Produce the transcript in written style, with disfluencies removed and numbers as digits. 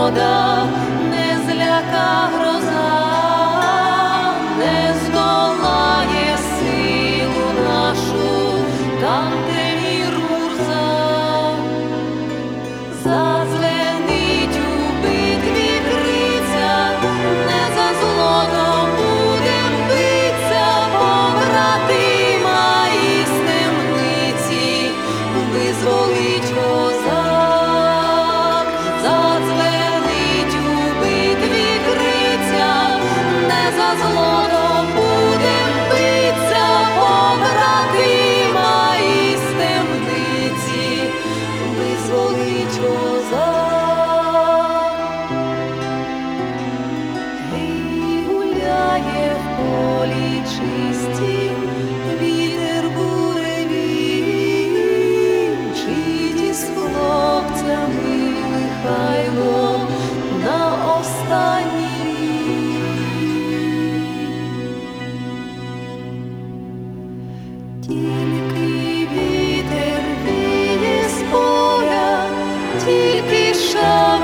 негода, не зляка гроза, не здолає силу нашу, там, де мір Мурза. Задзвенить у битві криця, не за злото будем биться, побратима із темниці визволить козак. Задзвенить у битві криця, не за злото будем биться, побратима із темниці визволить козак. І гуляє в полі чистім вітер буревій, читі з хлопцями Михайло на останній рік. Тільки вітер віє з поля, тільки шар